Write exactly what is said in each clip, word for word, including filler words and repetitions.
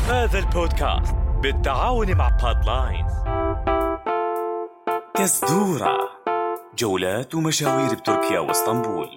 هذا البودكاست بالتعاون مع بادلاينز. كزدورة، جولات ومشاوير بتركيا واسطنبول.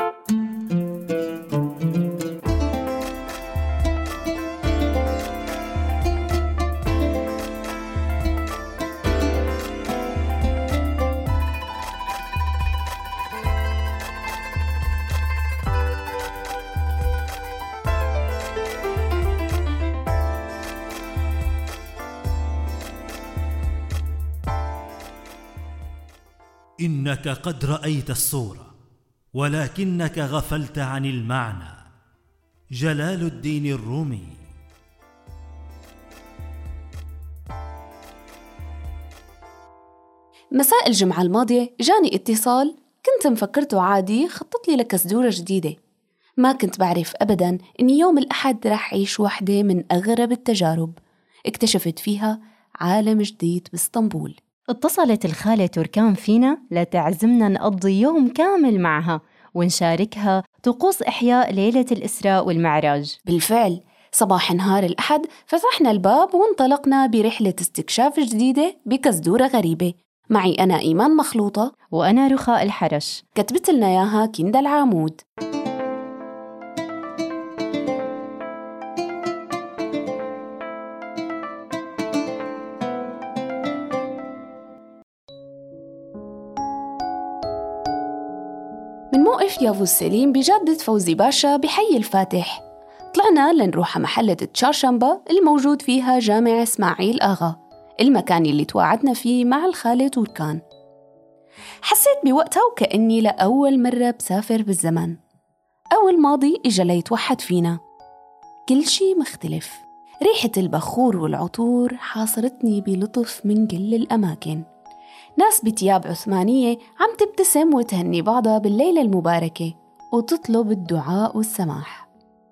إنك قد رأيت الصورة ولكنك غفلت عن المعنى. جلال الدين الرومي. مساء الجمعة الماضية جاني اتصال، كنت مفكرته عادي خطط لي لكزدورة جديدة. ما كنت بعرف أبداً إني يوم الأحد رح أعيش واحدة من أغرب التجارب اكتشفت فيها عالم جديد باسطنبول. اتصلت الخالة توركان فينا لتعزمنا نقضي يوم كامل معها ونشاركها طقوس إحياء ليلة الإسراء والمعراج. بالفعل صباح نهار الأحد فتحنا الباب وانطلقنا برحلة استكشاف جديدة بكزدورة غريبة. معي أنا إيمان مخلوطة وأنا رخاء الحرش. كتبت لنا ياها كندا العامود. من موقف يافوز سليم بجادة فوزي باشا بحي الفاتح طلعنا لنروح محلة تشارشنبا الموجود فيها جامع إسماعيل آغا، المكان اللي توعدنا فيه مع الخالة توركان. حسيت بوقتها وكأني لأول مرة بسافر بالزمن، أو الماضي إجا ليتوحد فينا. كل شي مختلف، ريحة البخور والعطور حاصرتني بلطف من كل الأماكن. ناس بتياب عثمانية عم تبتسم وتهني بعضها بالليلة المباركة وتطلب الدعاء والسماح.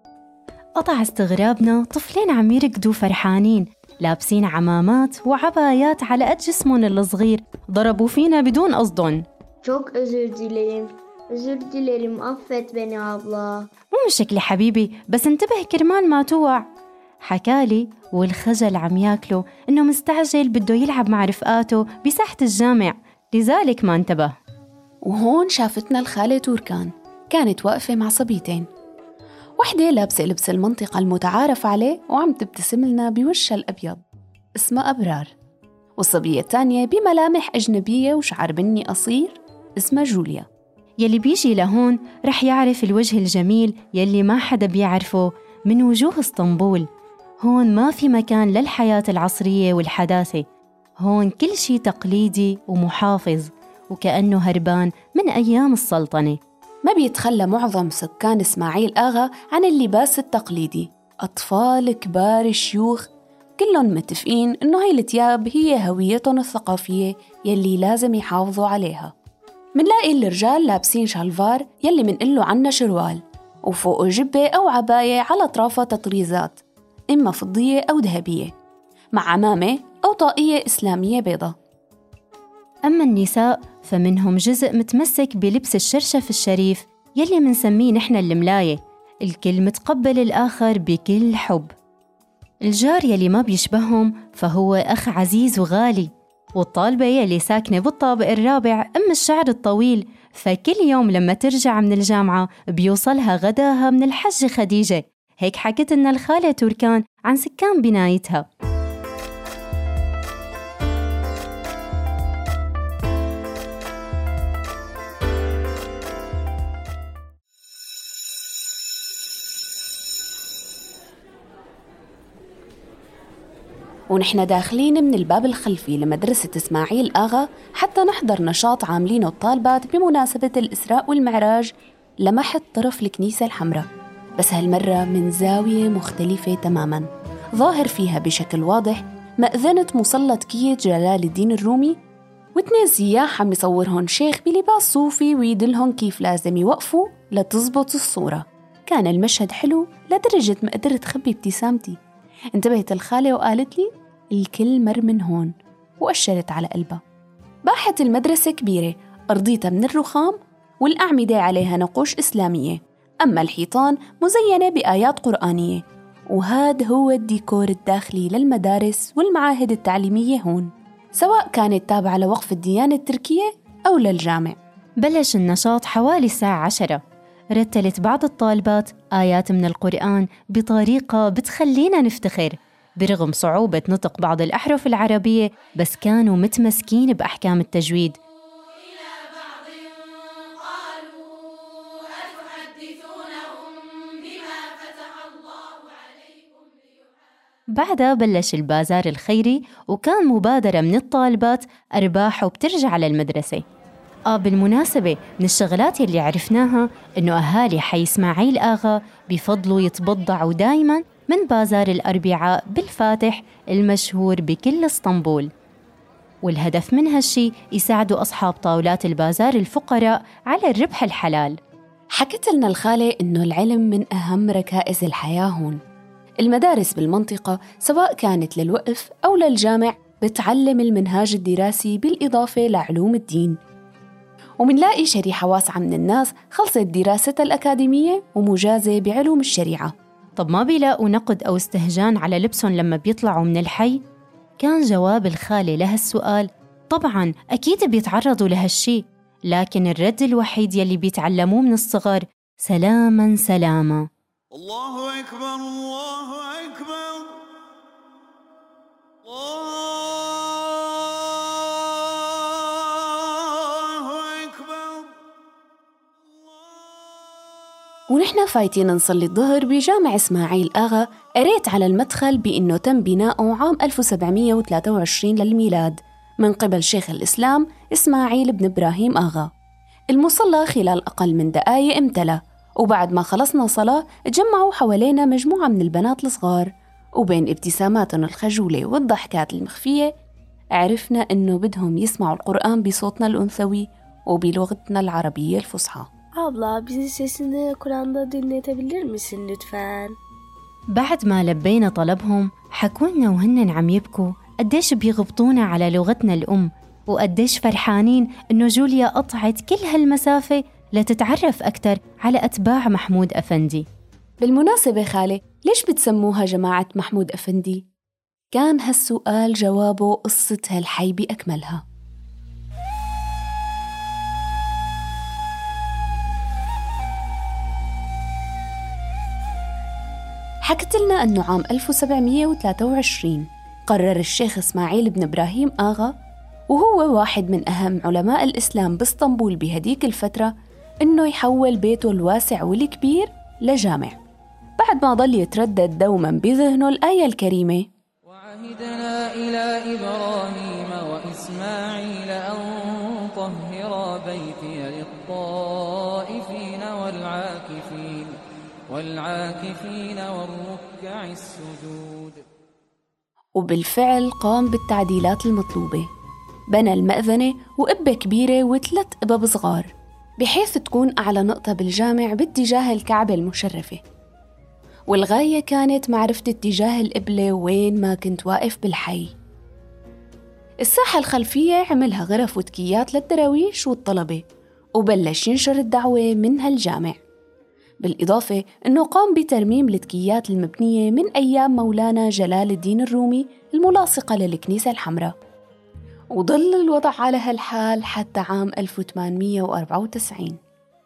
قطع استغرابنا طفلين عم يركضوا فرحانين لابسين عمامات وعبايات على قد جسمهم الصغير، ضربوا فينا بدون قصدهم. Çok özür dilerim. Özür dilerim. Affet beni abla. مو مشكلة حبيبي، بس انتبه كرمال ما توع. حكالي والخجل عم ياكله إنه مستعجل بده يلعب مع رفقاته بساحة الجامع، لذلك ما انتبه. وهون شافتنا الخالة توركان، كانت واقفة مع صبيتين، وحدة لابسة لبس المنطقة المتعارف عليه وعم تبتسم لنا بوشها الأبيض اسمها أبرار، والصبية الثانية بملامح أجنبية وشعر بني قصير اسمها جوليا. يلي بيجي لهون رح يعرف الوجه الجميل يلي ما حدا بيعرفه من وجوه اسطنبول. هون ما في مكان للحياة العصرية والحداثة، هون كل شي تقليدي ومحافظ وكأنه هربان من أيام السلطنة. ما بيتخلى معظم سكان إسماعيل آغا عن اللباس التقليدي، أطفال كبار شيوخ كلهم متفقين إنه هاي التياب هي هويتهم الثقافية يلي لازم يحافظوا عليها. منلاقي الرجال لابسين شالفار يلي منقله عنا شروال، وفوقه جبة أو عباية على أطرافها تطريزات إما فضية أو ذهبية مع عمامة أو طاقية إسلامية بيضة. أما النساء فمنهم جزء متمسك بلبس الشرشف الشريف يلي منسميه نحن الملاية، الكل متقبل الآخر بكل حب. الجار يلي ما بيشبههم فهو أخ عزيز وغالي، والطالبة يلي ساكنة بالطابق الرابع أم الشعر الطويل، فكل يوم لما ترجع من الجامعة بيوصلها غداها من الحج خديجة. هيك حكت لنا الخالة توركان عن سكان بنايتها. ونحن داخلين من الباب الخلفي لمدرسة إسماعيل آغا حتى نحضر نشاط عاملينه الطالبات بمناسبة الإسراء والمعراج، لمحت طرف الكنيسة الحمراء، بس هالمرة من زاوية مختلفة تماماً، ظاهر فيها بشكل واضح مأذنة مصلى تكية جلال الدين الرومي، واثنين سياح عم يصورهن شيخ بلباس صوفي ويدلهن كيف لازم يوقفوا لتزبط الصورة. كان المشهد حلو لدرجة ما قدرت خبي ابتسامتي. انتبهت الخالة وقالت لي الكل مر من هون، وأشرت على قلبها. باحة المدرسة كبيرة، أرضيتها من الرخام والأعمدة عليها نقوش إسلامية، أما الحيطان مزينة بآيات قرآنية، وهذا هو الديكور الداخلي للمدارس والمعاهد التعليمية هون، سواء كانت تابعة لوقف الديانة التركية أو للجامع. بلش النشاط حوالي الساعة عشرة. رتلت بعض الطالبات آيات من القرآن بطريقة بتخلينا نفتخر، برغم صعوبة نطق بعض الأحرف العربية، بس كانوا متمسكين بأحكام التجويد. بعدها بلش البازار الخيري، وكان مبادرة من الطالبات أرباحه بترجع للمدرسة. آه بالمناسبة من الشغلات اللي عرفناها إنه أهالي حي إسماعيل آغا بفضلوا يتبضعوا دايماً من بازار الأربعاء بالفاتح المشهور بكل اسطنبول، والهدف من هالشي يساعدوا أصحاب طاولات البازار الفقراء على الربح الحلال. حكت لنا الخالة إنه العلم من أهم ركائز الحياة هون. المدارس بالمنطقة سواء كانت للوقف أو للجامع بتعلم المنهاج الدراسي بالإضافة لعلوم الدين، ومنلاقي شريحة واسعة من الناس خلصت دراستها الأكاديمية ومجازة بعلوم الشريعة. طب ما بيلاقوا نقد أو استهجان على لبسهم لما بيطلعوا من الحي؟ كان جواب الخالة لها السؤال طبعاً أكيد بيتعرضوا لهالشي، لكن الرد الوحيد يلي بيتعلموه من الصغر سلاماً سلاما. الله أكبر الله أكبر الله أكبر. ونحن فايتين نصلي الظهر بجامع إسماعيل آغا، قريت على المدخل بأنه تم بناؤه عام ألف وسبعمية وثلاثة وعشرين للميلاد من قبل شيخ الإسلام إسماعيل بن إبراهيم آغا. المصلى خلال أقل من دقايق امتلأ، وبعد ما خلصنا صلاة تجمعوا حوالينا مجموعة من البنات الصغار، وبين ابتساماتهم الخجولة والضحكات المخفية عرفنا إنه بدهم يسمعوا القرآن بصوتنا الأنثوي وبلغتنا العربية الفصحى. Abla bizi sesini Kur'an'da dinletebilir misin lütfen? بعد ما لبينا طلبهم حكولنا وهن عم يبكوا قديش بيغبطونا على لغتنا الأم، وقديش فرحانين إنه جوليا قطعت كل هالمسافة لتتعرف أكتر على أتباع محمود أفندي. بالمناسبة خالة، ليش بتسموها جماعة محمود أفندي؟ كان هالسؤال جوابه قصة هالحي بأكملها. حكت لنا أنه عام ألف وسبعمية وثلاثة وعشرين قرر الشيخ إسماعيل بن إبراهيم آغا، وهو واحد من أهم علماء الإسلام باسطنبول بهديك الفترة، إنه يحول بيته الواسع والكبير لجامع، بعد ما ضل يتردد دوما بذهنه الآية الكريمة: وعهدنا إلى إبراهيم وإسماعيل أن طهر بيتي للطائفين والعاكفين والعاكفين والركع السجود. وبالفعل قام بالتعديلات المطلوبة، بنى المأذنة وقبة كبيرة وثلاث قبب صغار، بحيث تكون أعلى نقطة بالجامع باتجاه الكعبة المشرفة، والغاية كانت معرفة اتجاه القبلة وين ما كنت واقف بالحي. الساحة الخلفية عملها غرف وتكيات للدراويش والطلبة، وبلش ينشر الدعوة من هالجامع، بالإضافة أنه قام بترميم التكيات المبنية من أيام مولانا جلال الدين الرومي الملاصقة للكنيسة الحمراء، وظل الوضع على هالحال حتى عام ألف وثمانمية وأربعة وتسعين.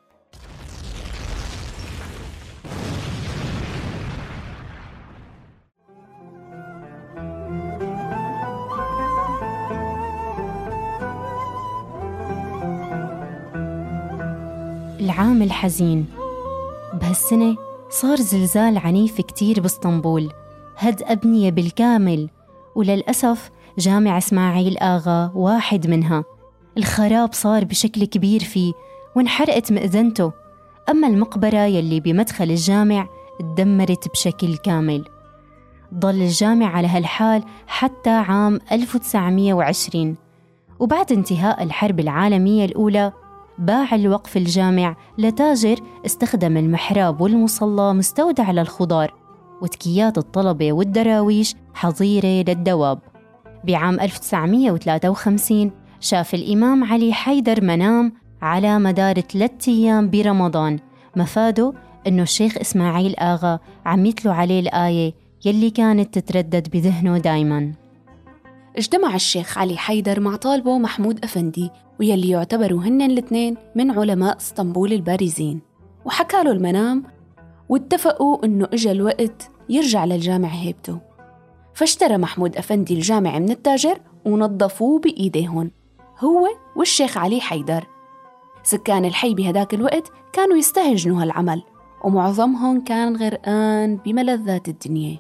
العام الحزين بهالسنة صار زلزال عنيف كتير باسطنبول، هد أبنية بالكامل، وللأسف جامع إسماعيل آغا واحد منها. الخراب صار بشكل كبير فيه وانحرقت مئذنته، أما المقبرة يلي بمدخل الجامع اتدمرت بشكل كامل. ضل الجامع على هالحال حتى عام ألف وتسعمية وعشرين، وبعد انتهاء الحرب العالمية الأولى باع الوقف الجامع لتاجر استخدم المحراب والمصلى مستودع للخضار، وتكيات الطلبة والدراويش حظيرة للدواب. بعام ألف وتسعمية وثلاثة وخمسين شاف الإمام علي حيدر منام على مدار ثلاثة أيام برمضان، مفاده إنه الشيخ إسماعيل آغا عم يتلو عليه الآية يلي كانت تتردد بذهنه دايماً. اجتمع الشيخ علي حيدر مع طالبه محمود أفندي، ويلي يعتبروا هن الاثنين من علماء اسطنبول البارزين، وحكى له المنام، واتفقوا إنه إجا الوقت يرجع للجامع هيبته. فاشترى محمود أفندي الجامع من التاجر ونظفوه بإيديهن هو والشيخ علي حيدر. سكان الحي بهداك الوقت كانوا يستهجنوا هالعمل، ومعظمهم كان غرقان بملذات الدنيا.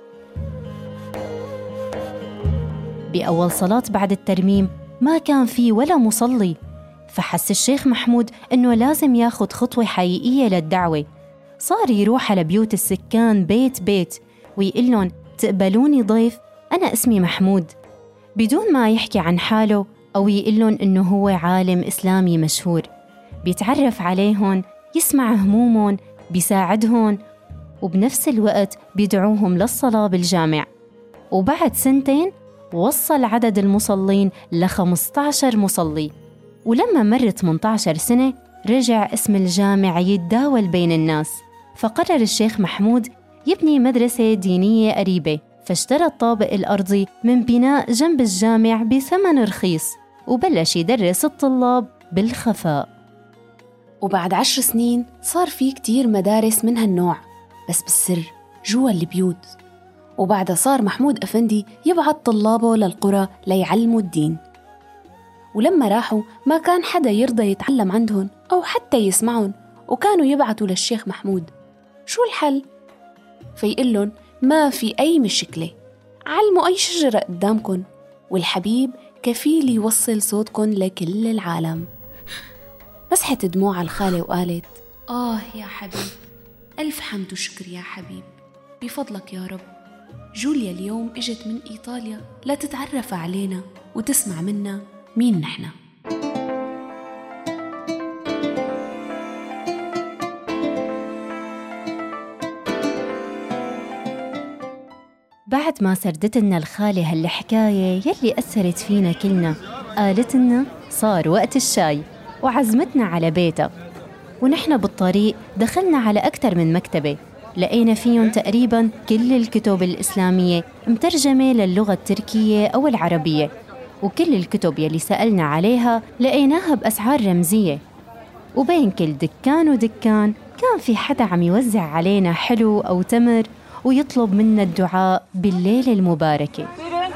بأول صلاة بعد الترميم ما كان في ولا مصلي، فحس الشيخ محمود إنه لازم ياخد خطوة حقيقية للدعوة. صار يروح على بيوت السكان بيت بيت ويقول لهم تقبلوني ضيف، أنا اسمي محمود، بدون ما يحكي عن حاله أو يقول لهم إنه هو عالم إسلامي مشهور. بيتعرف عليهم، يسمع همومهم، بيساعدهم، وبنفس الوقت بيدعوهم للصلاة بالجامع. وبعد سنتين وصل عدد المصلين ل خمسة عشر مصلي. ولما مرت ثمانية عشر سنة رجع اسم الجامع يتداول بين الناس، فقرر الشيخ محمود يبني مدرسة دينية قريبة، فاشترى الطابق الأرضي من بناء جنب الجامع بثمن رخيص، وبلش يدرس الطلاب بالخفاء. وبعد عشر سنين صار في كتير مدارس من هالنوع بس بالسر جوا البيوت. وبعدها صار محمود أفندي يبعث طلابه للقرى ليعلموا الدين. ولما راحوا ما كان حدا يرضى يتعلم عندهم أو حتى يسمعهم، وكانوا يبعثوا للشيخ محمود شو الحل؟ فيقلن ما في أي مشكلة، علموا أي شجرة قدامكن، والحبيب كفيل يوصل صوتكن لكل العالم. مسحت دموع الخالة وقالت آه يا حبيب، ألف حمد وشكر يا حبيب، بفضلك يا رب. جوليا اليوم إجت من إيطاليا لتتعرف علينا وتسمع منا مين نحنا. بعد ما سردت لنا الخالة هالحكاية يلي أثرت فينا كلنا، قالت لنا صار وقت الشاي وعزمتنا على بيتها. ونحن بالطريق دخلنا على أكثر من مكتبة، لقينا فيهم تقريباً كل الكتب الإسلامية مترجمة للغة التركية أو العربية، وكل الكتب يلي سألنا عليها لقيناها بأسعار رمزية. وبين كل دكان ودكان كان في حدا عم يوزع علينا حلو أو تمر ويطلب منا الدعاء بالليلة المباركة.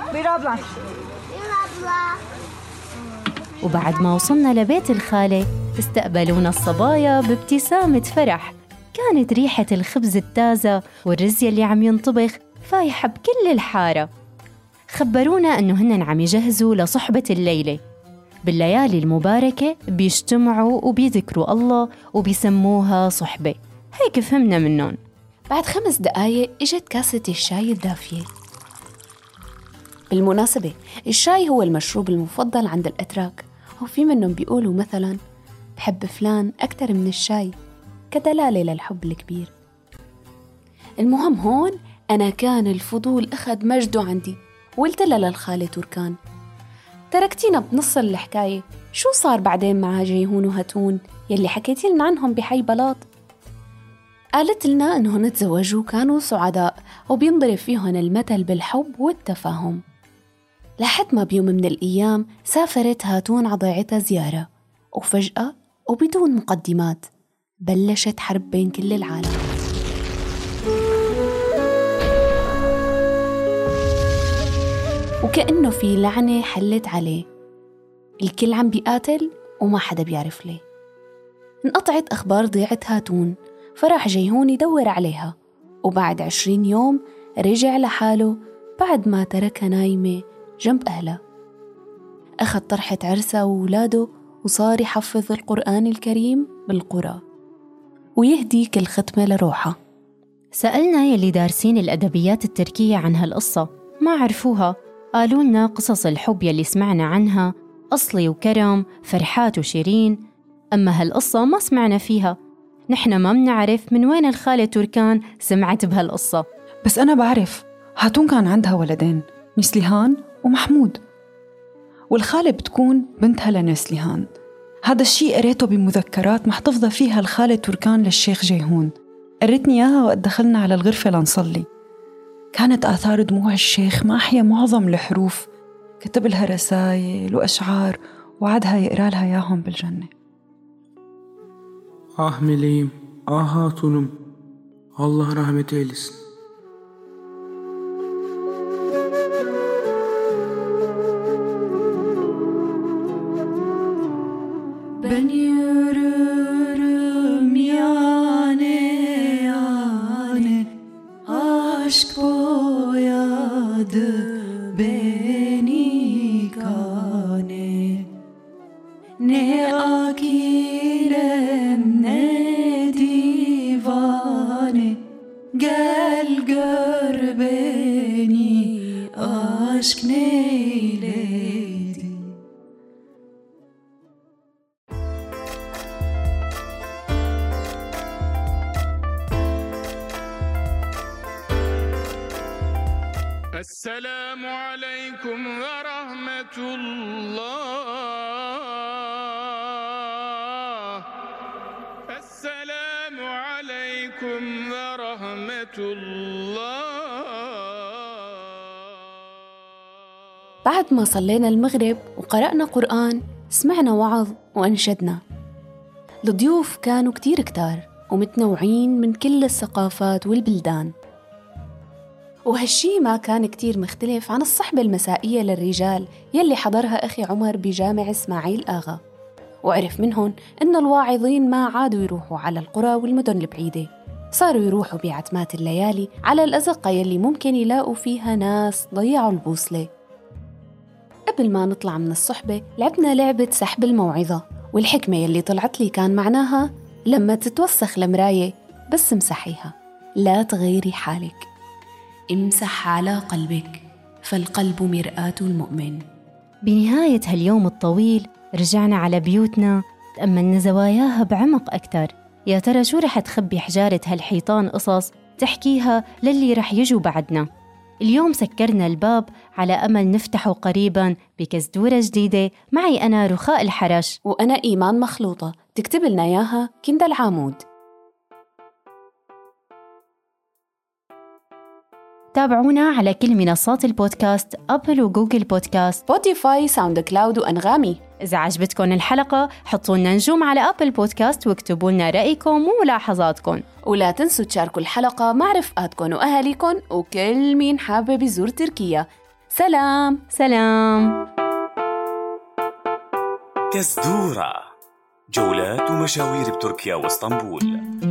وبعد ما وصلنا لبيت الخالة استقبلونا الصبايا بابتسامة فرح، كانت ريحة الخبز التازة والرز اللي عم ينطبخ فايحة بكل الحارة. خبرونا أنه هن عم يجهزوا لصحبة الليلة. بالليالي المباركة بيجتمعوا وبيذكروا الله وبيسموها صحبة، هيك فهمنا منهم. بعد خمس دقايق إجت كاسة الشاي الدافية. بالمناسبة الشاي هو المشروب المفضل عند الأتراك، وفي منهم بيقولوا مثلاً بحب فلان أكتر من الشاي كدلالة للحب الكبير. المهم هون أنا كان الفضول أخذ مجده عندي، وقلت لها للخالة تركان تركتينا بنص الحكاية، شو صار بعدين مع جيهون وهتون يلي حكيتي لنا عنهم بحي بلاط؟ قالت لنا أنهم تزوجوا كانوا سعداء وبينضرب فيهم المثل بالحب والتفاهم. لحد ما بيوم من الأيام سافرت هاتون عضيعتها زيارة، وفجأة وبدون مقدمات بلشت حرب بين كل العالم. وكأنه في لعنة حلت عليه، الكل عم بيقاتل وما حدا بيعرف ليه. انقطعت أخبار ضيعة هاتون، فراح جيهون يدور عليها، وبعد عشرين يوم رجع لحاله بعد ما تركها نايمة جنب أهلها. أخذ طرحة عرسها وولاده وصار يحفظ القرآن الكريم بالقرى ويهدي كل ختمة لروحها. سألنا يلي دارسين الأدبيات التركية عن هالقصة، ما عرفوها. قالوا لنا قصص الحب يلي سمعنا عنها أصلي وكرم، فرحات وشيرين، أما هالقصة ما سمعنا فيها. نحن ما منعرف من وين الخالة تركان سمعت بهالقصة. بس أنا بعرف هاتون كان عندها ولدين، نسليهان ومحمود، والخالة بتكون بنتها لنسليهان. هذا الشيء قريته بمذكرات محتفظة فيها الخالة تركان للشيخ جيهون. قرتني إياها وقت دخلنا على الغرفة لنصلي. كانت آثار دموع الشيخ ماحية معظم الحروف، كتب لها رسائل وأشعار وعدها يقرأ لها ياهم بالجنة. آه مليم آه هاتونم الله رحمة eylesin. Ben yürürüm yane yane, aşk boyadı beni kane. Ne akilem ne divane, gel gör beni aşk neyledi. السلام عليكم ورحمة الله. السلام عليكم ورحمة الله. بعد ما صلينا المغرب وقرأنا قرآن، سمعنا وعظ وأنشدنا. الضيوف كانوا كتير كتار ومتنوعين من كل الثقافات والبلدان، وهالشي ما كان كتير مختلف عن الصحبة المسائية للرجال يلي حضرها أخي عمر بجامع إسماعيل آغا، وعرف منهم إن الواعظين ما عادوا يروحوا على القرى والمدن البعيدة، صاروا يروحوا بعتمات الليالي على الأزقة يلي ممكن يلاقوا فيها ناس ضيعوا البوصلة. قبل ما نطلع من الصحبة لعبنا لعبة سحب الموعظة، والحكمة يلي طلعت لي كان معناها لما تتوسخ المراية بس امسحيها، لا تغيري حالك، امسح على قلبك فالقلب مرآة المؤمن. بنهاية هاليوم الطويل رجعنا على بيوتنا، تأملنا زواياها بعمق أكتر. يا ترى شو رح تخبي حجارة هالحيطان قصص تحكيها للي رح يجوا بعدنا؟ اليوم سكرنا الباب على أمل نفتحه قريباً بكزدورة جديدة. معي أنا رخاء الحرش، وأنا إيمان مخلوطة، تكتب لنا إياها كندا العامود. تابعونا على كل منصات البودكاست، أبل وجوجل بودكاست، سبوتيفاي، ساوند كلاود وأنغامي. إذا عجبتكم الحلقة حطوا لنا نجوم على أبل بودكاست واكتبوا لنا رأيكم وملاحظاتكم، ولا تنسوا تشاركوا الحلقة مع رفقاتكم وأهاليكم وكل مين حابب يزور تركيا. سلام سلام. كزدورة، جولات ومشاوير بتركيا واسطنبول.